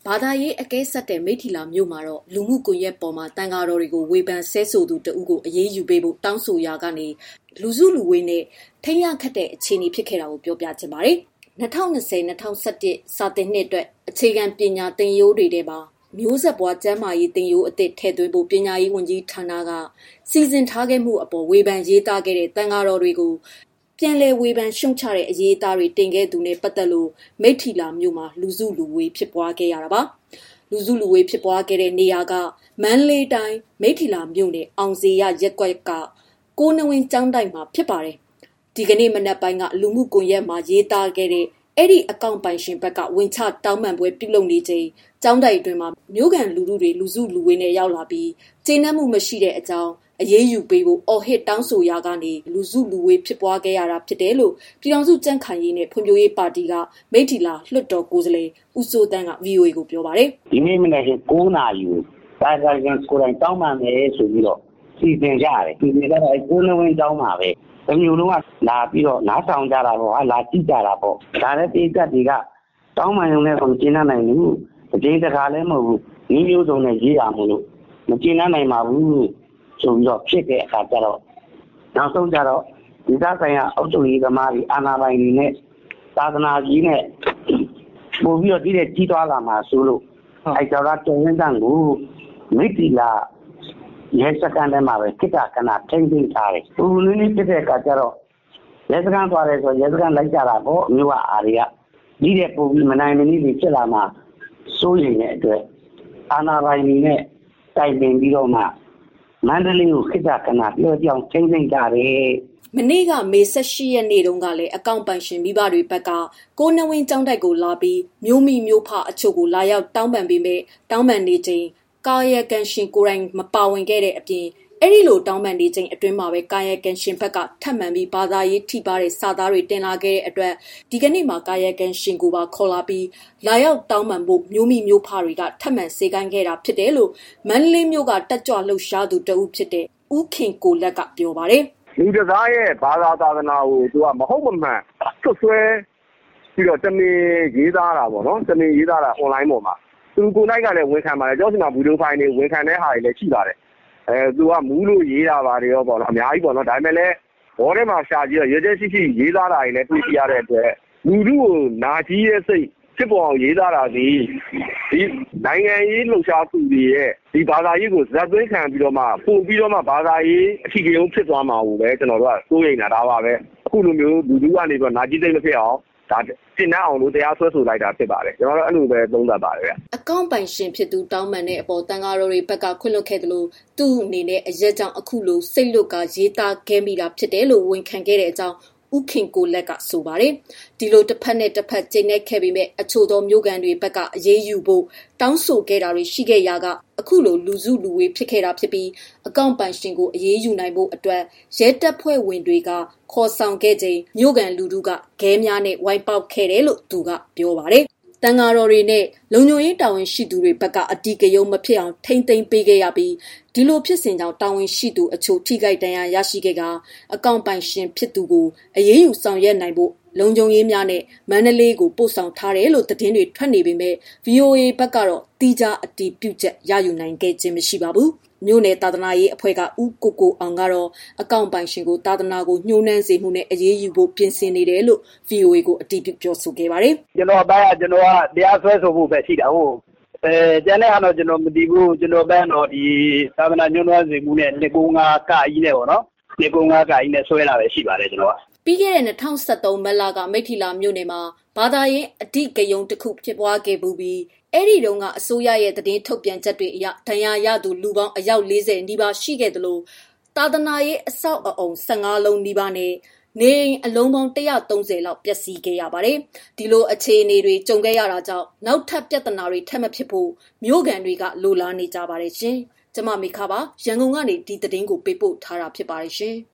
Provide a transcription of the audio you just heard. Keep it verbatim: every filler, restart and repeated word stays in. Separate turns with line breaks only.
ဘာသာရေးအကဲဆက်တဲ့မိထီလာမြို့မှာတော့လူမှုကွန်ရက်ပေါ်မှာတန်ဃာတော်တွေကိုဝေဖန်ဆဲဆိုသူတဦးကိုအရေးယူပေးဖို့တောင်းဆိုရာကနေလူစုလူဝေးနဲ့ထိန်းရခတ်တဲ့အခြေအနေဖြစ်ခဲ့တာကိုပြောပြချင်ပါတယ်။၂၀၂၀-၂၀၂၁စာသင်နှစ်အတွက်အခြေခံပညာသင်ရိုးတွေထဲမှာမျိုးဆက်ပွားကျန်းမာရေးသင်ရိုးအသစ်ထည့်သွင်းဖို့ပညာရေးဝန်ကြီးဌာနကစီစဉ်ထားခဲ့မှုအပေါ်ဝေဖန်ရေးသားခဲ့တဲ့တန်ဃာတော်တွေကိုပြန်လည်ဝေဖန်ရှုံချတဲ့အရေးအသားတွေတင်ခဲ့သူနဲ့ပတ်သက်လို့မိထီလာမြို့မှာလူစုလူဝေးဖြစ်ပွားခဲ့ရတာပါလူစုလူဝေးဖြစ်ပွားခဲ့တဲ့နေရာကမန္တလေးတိုင်းမိထီလာမြို့နယ်အောင်စေရရက်ကွက်ကကိုနဝင်းကျောင်းတိုက်မှာဖြစ်ပါတယ်ဒီကနေ့မနက်ပိုင်းကလူမှုကွန်ရက်မှာရေးသားခဲ့တဲ့အဲ့ဒီအကောင့်ပိုင်ရှင်ဘက်ကဝင်ချတောင်းပန်ပွဲပြုလုပ်နေချိန်ကျောင်းတိုက်အတွင်းမှာမြို့ကန်လူထုတွေလူစုလူဝေးနဲ့ရောက်လာပြီးကျေနပ်မှုမရှိတဲ့အကြောင်းအရေးယူပေးဖို့အော်ဟစ်တောင်းဆိုရာကနေလူစုလူဝေးဖြစ်ပွားခဲ့ရတာဖြစ်တယ်လို့ပြည်ထောင်စုကြံ့ခိုင်ရေးနဲ့ဖွံ့ဖြိုးရေးပါတီကမိထီလာလွှတ်တော်ကိုယ်စားလှယ်ဦးစိုးတန်းက ဗီအိုအေ ကိုပြောပါတယ်
ဒီနေ့မနေ့က၉နာရီဒါကရင်ကိုယ်တိုင်တောင်းပန်မယ်ဆိုပြီးတော့စီစဉ်ကြတယ်ဒီနေ့ကတော့ကိုနဝင်းတောင်းပါပဲတမျိုးလုံးကလာပြီးတော့နားဆောင်ကြတာပေါ့ဟာလာကြည့်ကြတာပေါ့ဒါလည်းတိကျတွေကတောင်းပန်ရုံနဲ့မကျင်းနိုင်ဘူးအကျဉ်းတကာလည်းမဟုတ်ဘူးဒီမျိုးစုံနဲ့ရေးရမလို့မကျင်းနိုင်ပါဘူးဆိုပြီးတော့ဖြစ်တဲ့အခါကျတော့နောက်ဆုံးကျတော့ဒီသားဆိုင်ရာအုပ်ချုပ်ရေးသမားတွေအာဏာပိုင်တွေနဲ့သာသနာကြီးနဲ့ပို့ပြီးတော့ဒီတဲ့ကြီးသွားလာမှာဆိုလို့အဲကြောင့်တော့တုံရင်းတန်ကိုမိတီလာရဲစခန်းထဲမှာပဲခိတ္တကနာထိမ့်သိမ်းထားတယ်။သူနည်းနည်းဖြစ်တဲ့အခါကျတော့ရဲစခန်းသွားတယ်ဆိုရဲစခန်းလိုက်ကြတာပေါ့မြို့ကအားတွေကဒီတဲ့ပို့ပြီးမနိုင်မနည်းတွေဖြစ်လာမှာစိုးရိမ်တဲ့အတွက်အာဏာပိုင်တွေနဲ့တိုင်ပင်ပြီးတော့မှမန္တလေးကိုခိတ္တကနာပြောကြောင်ထိမ့်သိမ်းကြတယ်
မနေ့ကမေ၁၈ရက်နေ့တုန်းကလည်းအကောင့်ပိုင်ရှင်မိဘတွေဘက်ကကိုနဝင်းကျောင်းတိုက်ကိုလာပြီးမျိုးမိမျိုးဖအချို့ကိုလာရောက်တောင်းပန်ပေးမဲ့တောင်းပန်နေချိန်ကာယကံရှင်ကိုယ်တိုင်မပါဝင်ခဲ့တဲ့အပြင်အဲ့ဒီလိုတောင်းပန်နေချိန်အတွင်းမှာပဲကာယကံရှင်ဘက်ကထပ်မံပြီးဘာသာရေးထိပါတဲ့စာသားတွေတင်လာခဲ့တဲ့အတွက်ဒီကနေ့မှာကာယကံရှင်ကိုပါခေါ်လာပြီးလာရောက်တောင်းပန်ဖို့မျိုးမိမျိုးဖတွေကထပ်မံစေကိုင်းခဲ့တာဖြစ်တယ်လို့မန္တလေးမြို့ကတက်ကြွလှုပ်ရှားသူတဦးဖြစ်တဲ့ဦးခင်ကိုလက်ကပြောပါတယ်
လူတကားရဲ့ဘာသာသာသနာကိုသူကမဟုတ်မမှန်ဆွဆွဲပြီးတော့တမင်ရေးသားတာပေါ့နော်တမင်ရေးသားတာ online ပေါ်မှာသူကိုယ်တိုင်ကလည်းဝန်ခံပါတယ်ကျောင်းစင်မှာဗီဒီယိုဖိုင်တွေဝန်ခံတဲ့ဟာတွေလည်းရှိပါတယ်အဲသူကမူးလို့ရေးတာပါတယ်ရောပေါ့နော်အများကြီးပေါ့နော်ဒါပေမဲ့လည်းဘောထဲမှာရှာကြည့်တော့ရဲရဲရှိရှိရေးသားတာတွေလည်းတွေ့ရတဲ့အတွက်လူလူကိုနာကြီးရဲ့စိတ်ဖြစ်ပေါ်အောင်ရေးသားတာဒီဒီနိုင်ငံရေးလှုပ်ရှားသူတွေရဲ့ဒီဘာသာရေးကိုဇက်သွင်းခံပြီးတော့မှပုံပြီးတော့မှဘာသာရေးအထီးကျုံဖြစ်သွားမှာကိုပဲကျွန်တော်တို့ကစိုးရိမ်နေတာဒါပါပဲအခုလိုမျိုးလူလူကနေပြီးတော့နာကြီးသိမ့်မဖြစ်အောင်ဒါတင်နှံ့အောင်လို့တရားစွဲဆိုလိုက်တာဖြစ်ပါတယ်ကျွန်တော်တို့အဲ့လိုပဲသုံးသပ်ပါတယ်ဗျ
အကောင့်ပိုင်ရှင်ဖြစ်သူတောင်းပန်တဲ့အပေါ်တန်ဃာတော်တွေဘက်ကခွင့်လွှတ်ခဲ့တယ်လို့သူ့အနေနဲ့အရက်ကြောင့်အခုလိုစိတ်လွတ်ကရေးသားခဲ့မိတာဖြစ်တယ်လို့ဝန်ခံခဲ့တဲ့အကြောင်းဦးခင်ကိုလက်ကဆိုပါတယ်ဒီလိုတစ်ဖက်နဲ့တစ်ဖက်ကျိန်းနဲ့ခဲ့ပြီးမဲ့အချို့သောမျိုးကန်တွေဘက်ကအရေးယူဖို့တောင်းဆိုခဲ့တာတွေရှိခဲ့ရာကအခုလိုလူစုလူဝေးဖြစ်ခဲ့တာဖြစ်ပြီးအကောင့်ပိုင်ရှင်ကိုအရေးယူနိုင်ဖို့အတွက်ရဲတပ်ဖွဲ့ဝင်တွေကခေါ်ဆောင်ခဲ့ချိန်မျိုးကန်လူထုကခဲများနဲ့ဝိုင်းပေါက်ခဲ့တယ်လို့သူကပြောပါတယ်တန်ဃာတော်တွေနဲ့လုံခြုံရေးတာဝန်ရှိသူတွေဘက်ကအတီးကယုံမဖြစ်အောင်ထိမ့်သိမ်းပေးခဲ့ရပြီးဒီလိုဖြစ်စဉ်ကြောင့်တာဝန်ရှိသူအချို့ထိခိုက်ဒဏ်ရာရရှိခဲ့ကအကောင့်ပိုင်ရှင်ဖြစ်သူကိုအရေးယူဆောင်ရွက်နိုင်ဖို့လုံခြုံရေးများနဲ့မန္တလေးကိုပို့ဆောင်ထားတယ်လို့သတင်းတွေထွက်နေပေမဲ့ ဗီအိုအေ ဘက်ကတော့တိကျအတည်ပြုချက်ရယူနိုင်ခဲ့ခြင်းမရှိပါဘူးမြို့နယ်သာသနာရေးအဖွဲ့ကဦးကိုကိုအောင်ကတော့အကောင့်ပိုင်ရှင်ကိုသာသနာကိုညှိုးနှမ်းစေမှုနဲ့အရေးယူဖို့ပြင်ဆင်နေတယ်လို့ ဗီအိုအေ ကိုအတည်ပြုပြောဆိုခဲ့ပါတယ်
ကျွန်တော်အပိုင်းကကျွန်တော်ကတရားစွဲဆိုဖို့ပဲရှိတာဟုတ်အဲကျန်တဲ့အားတော့ကျွန်တော်မတည်ဘူးကျွန်တော်ဘန်းတော့ဒီသာသနာညှိုးနှမ်းစေမှုနဲ့နှစ်ကုန်းငါကကြီးနဲ့ပေါ့နော်နှစ်ကုန်းငါကကြီးနဲ့ဆွဲလာပဲရှိပါတယ်ကျွန်တော်က
ပြီးခဲ့တဲ့၂၀၁၃မတ်လကမိထီလာမြို့နယ်မှာဘာသာရေးအဓိကယုံတစ်ခုဖြစ်ပွားခဲ့ပြီးအဲ့ဒီတုန်းကအစိုးရရဲ့သတင်းထုတ်ပြန်ချက်တွေအရဒဏ်ရာရသူလူပေါင်းအယောက်၄၀နီးပါးရှိခဲ့တယ်လို့သာသနာရေးအဆောက်အအုံ၁၅လုံးနီးပါးနဲ့နေအိမ်အလုံးပေါင်း၁၃၀လောက်ပျက်စီးခဲ့ရပါတယ်။ဒီလိုအခြေအနေတွေကြုံခဲ့ရတာကြောင့်နောက်ထပ်ပြဿနာတွေထပ်မဖြစ်ဖို့မြို့ကန်တွေကလိုလားနေကြပါတယ်ရှင်။ကျမမေခပါရန်ကုန်ကနေဒီသတင်းကိုပေးပို့ထားတာဖြစ်ပါတယ်ရှင်။